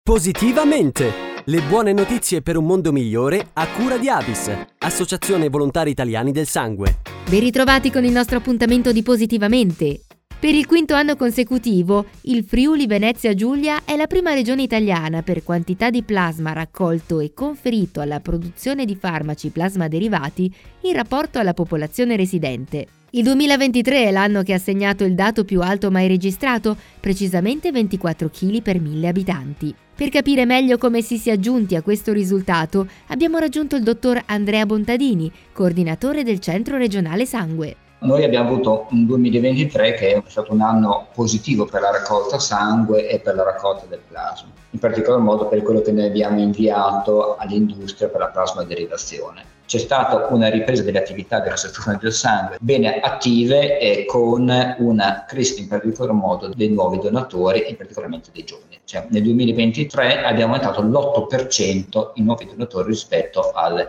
Positivamente! Le buone notizie per un mondo migliore a cura di Avis, Associazione Volontari Italiani del Sangue. Ben ritrovati con il nostro appuntamento di Positivamente. Per il quinto anno consecutivo, il Friuli Venezia Giulia è la prima regione italiana per quantità di plasma raccolto e conferito alla produzione di farmaci plasma derivati in rapporto alla popolazione residente. Il 2023 è l'anno che ha segnato il dato più alto mai registrato, precisamente 24 kg per 1000 abitanti. Per capire meglio come si sia giunti a questo risultato, abbiamo raggiunto il dottor Andrea Bontadini, coordinatore del Centro Regionale Sangue. Noi abbiamo avuto un 2023 che è stato un anno positivo per la raccolta sangue e per la raccolta del plasma, in particolar modo per quello che noi abbiamo inviato all'industria per la plasmaderivazione. C'è stata una ripresa delle attività della sezione del sangue bene attive e con una crescita in particolar modo dei nuovi donatori e particolarmente dei giovani. Cioè, nel 2023 abbiamo aumentato l'8% i nuovi donatori rispetto al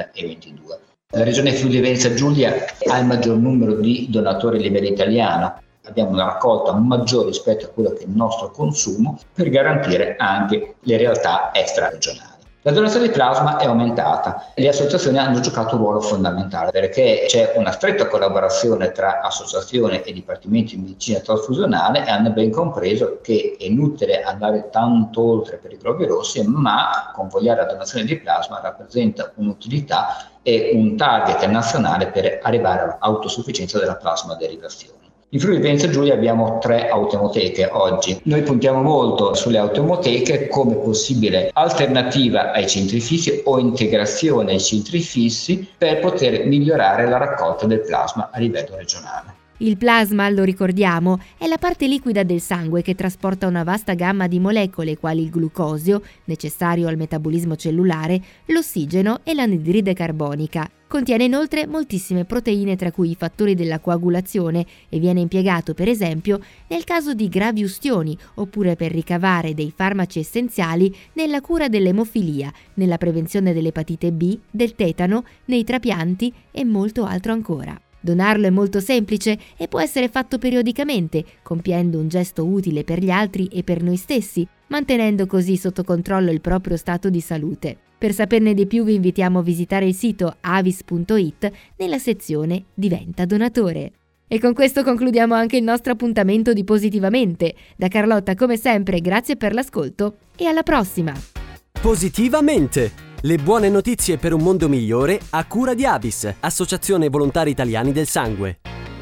2022. La regione Friuli Venezia Giulia ha il maggior numero di donatori a livello italiano. Abbiamo una raccolta maggiore rispetto a quello che è il nostro consumo per garantire anche le realtà extraregionali. La donazione di plasma è aumentata e le associazioni hanno giocato un ruolo fondamentale perché c'è una stretta collaborazione tra associazioni e dipartimenti di medicina trasfusionale e hanno ben compreso che è inutile andare tanto oltre per i globi rossi, ma convogliare la donazione di plasma rappresenta un'utilità e un target nazionale per arrivare all'autosufficienza della plasmaderivazione. In Friuli Venezia Giulia abbiamo 3 autoemoteche oggi. Noi puntiamo molto sulle autoemoteche come possibile alternativa ai centri fissi o integrazione ai centri fissi per poter migliorare la raccolta del plasma a livello regionale. Il plasma, lo ricordiamo, è la parte liquida del sangue che trasporta una vasta gamma di molecole quali il glucosio, necessario al metabolismo cellulare, l'ossigeno e l'anidride carbonica. Contiene inoltre moltissime proteine tra cui i fattori della coagulazione e viene impiegato per esempio nel caso di gravi ustioni oppure per ricavare dei farmaci essenziali nella cura dell'emofilia, nella prevenzione dell'epatite B, del tetano, nei trapianti e molto altro ancora. Donarlo è molto semplice e può essere fatto periodicamente, compiendo un gesto utile per gli altri e per noi stessi, mantenendo così sotto controllo il proprio stato di salute. Per saperne di più vi invitiamo a visitare il sito avis.it nella sezione Diventa donatore. E con questo concludiamo anche il nostro appuntamento di Positivamente. Da Carlotta, come sempre, grazie per l'ascolto e alla prossima! Positivamente! Le buone notizie per un mondo migliore a cura di Avis, Associazione Volontari Italiani del Sangue.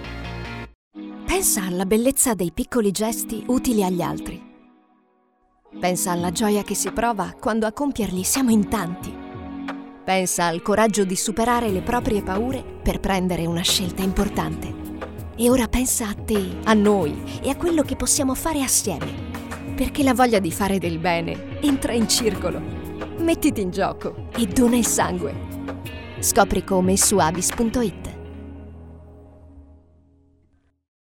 Pensa alla bellezza dei piccoli gesti utili agli altri. Pensa alla gioia che si prova quando a compierli siamo in tanti. Pensa al coraggio di superare le proprie paure per prendere una scelta importante. E ora pensa a te, a noi e a quello che possiamo fare assieme. Perché la voglia di fare del bene entra in circolo. Mettiti in gioco e dona il sangue. Scopri come su avis.it.